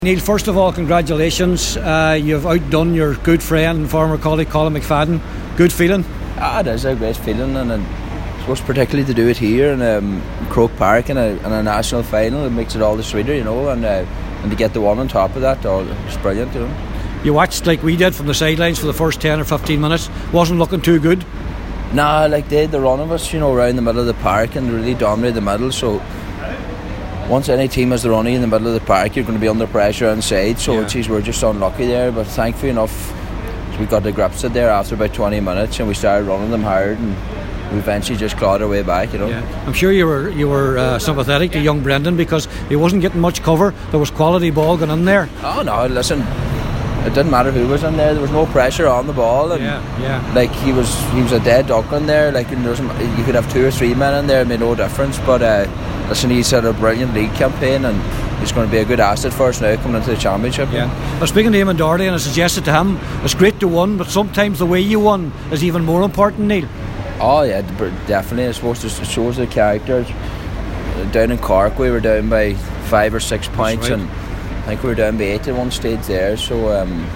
Neil, first of all, congratulations. You've outdone your good friend and former colleague Colin McFadden. Good feeling? It is a great feeling, and I suppose particularly to do it here in Croke Park in a national final, it makes it all the sweeter, and to get the one on top of that, it's brilliant, You watched like we did from the sidelines for the first 10 or 15 minutes. Wasn't looking too good? Nah, like they had the run of us, around the middle of the park and really dominated the middle, so once any team has the running in the middle of the park, you're going to be under pressure inside. So, we're just unlucky there. But thankfully enough, we got the grips of there after about 20 minutes, and we started running them hard, and we eventually just clawed our way back. Yeah. I'm sure you were sympathetic to young Brendan because he wasn't getting much cover. There was quality ball going in there. Oh no, listen, it didn't matter who was in there. There was no pressure on the ball, and like he was a dead duck in there. Like you could have 2 or 3 men in there, it made no difference. But listen, he's had a brilliant league campaign, and he's going to be a good asset for us now coming into the championship. Yeah. I was speaking to Eamon Doherty, and I suggested to him it's great to win, but sometimes the way you won is even more important, Neil. Oh yeah, definitely. I suppose it shows the character. Down in Cork, we were down by 5 or 6 points, right. And I think we were down by 8 at one stage there. So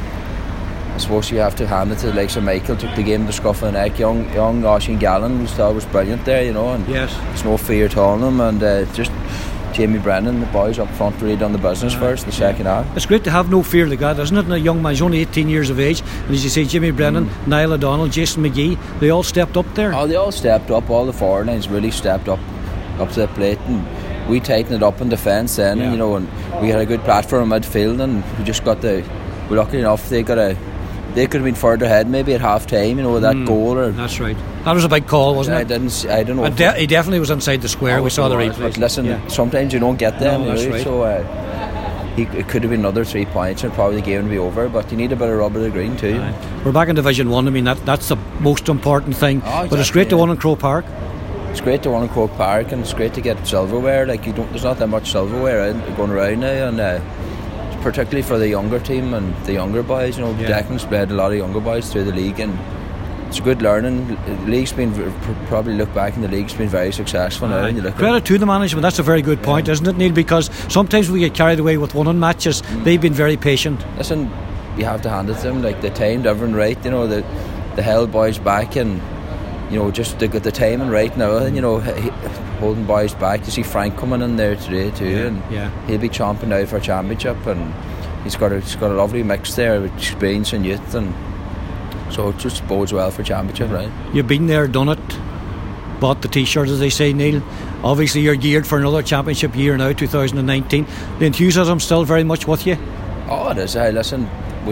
I suppose you have to hand it to the likes of Michael. Took the game to the scruff of the neck. Young Oisín Gallen was brilliant there, and yes, there's no fear at all in him, and just Jamie Brennan, the boys up front, really done the business first, the second half. It's great to have no fear like that, isn't it? And a young man, he's only 18 years of age, and as you say, Jimmy Brennan, Niall O'Donnell, Jason McGee, they all stepped up there. Oh, they all stepped up. All the forward lines really stepped up to the plate, and we tightened it up in defence then, and we had a good platform in midfield, and we just got we're lucky enough they could have been further ahead maybe at half time, with that goal. That's right. That was a big call, wasn't it? I don't know. He definitely was inside the square. We saw the replay. But listen, sometimes you don't get them. That's right. So it could have been another 3 points and probably the game would be over. But you need a bit of rubber to the green too. We're back in Division 1. I mean, that's the most important thing. Exactly, but it's great to win in Croke Park. It's great to win in Croke Park, and it's great to get silverware. Like there's not that much silverware going around now, and particularly for the younger team and the younger boys. Declan's played a lot of younger boys through the league, and it's a good learning. The league's been, probably look back, and the league's been very successful now. Credit to the management. That's a very good point, isn't it, Neil? Because sometimes we get carried away with winning matches. They've been very patient. Listen, you have to hand it to them. Like they timed everything right. The held boys back, and just they got the timing right now. And holding boys back. You see Frank coming in there today too, and he'll be chomping now for a championship, and he's got a lovely mix there with experience and youth, and so it just bodes well for championship, right? You've been there, done it, bought the t-shirt, as they say, Neil. Obviously you're geared for another championship year now, 2019. The enthusiasm still very much with you? Oh, it is. Listen,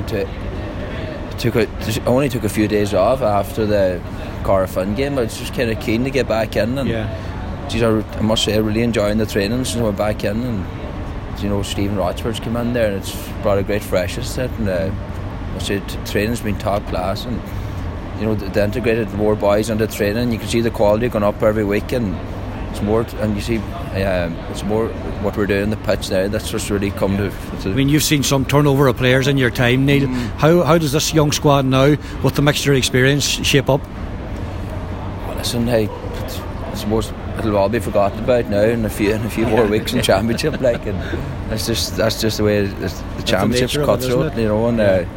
only took a few days off after the Corofin game. I was just kind of keen to get back in, and I must say, really enjoying the training since I went back in, and Stephen Rochford's come in there, and it's brought a great freshness to it, and I say training's been top class, and they integrated more boys into training. You can see the quality going up every week, and it's more, and you see it's more what we're doing on the pitch there. That's just really come to. I mean, you've seen some turnover of players in your time, Neil. How does this young squad now, with the mixture of experience, shape up? Well, listen, I suppose it'll all be forgotten about now in a few more weeks in championship, and that's just the way the championship's cut through it, and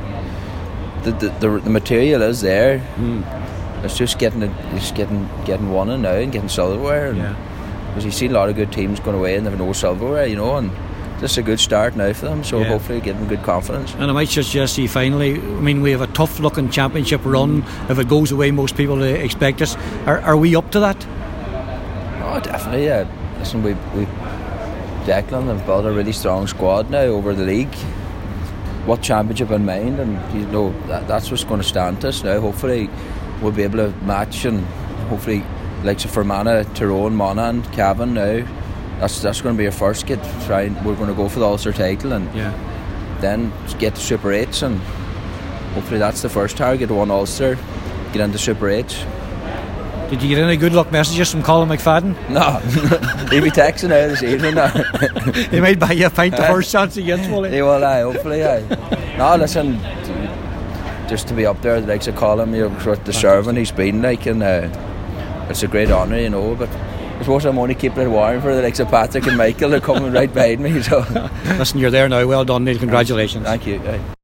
the material is there. It's just getting one in now and getting silverware, because you see a lot of good teams going away and they've no silverware, and this is a good start now for them, so hopefully give them good confidence. And I might suggest to you finally, I mean, we have a tough looking championship run. If it goes away, most people expect us. Are we up to that? Oh, definitely, yeah. Listen, we Declan have built a really strong squad now over the league. What championship in mind, and that's what's going to stand us now. Hopefully, we'll be able to match, and hopefully, like Fermanagh, Tyrone, Monaghan, Cavan now. That's going to be our first get. We're going to go for the Ulster title, and then get to Super 8s, and hopefully that's the first target. One Ulster, get into Super 8s. Did you get any good luck messages from Colin McFadden? No, he'll be texting out this evening now. He might buy you a pint the first chance he gets, will he? He will, hopefully. No, listen, just to be up there, the likes of Colin, with the serving he's been like, and it's a great honour, but I suppose I'm only keeping it warm for the likes of Patrick and Michael. They're coming right behind me. So listen, you're there now. Well done, Neil. Congratulations. Thank you.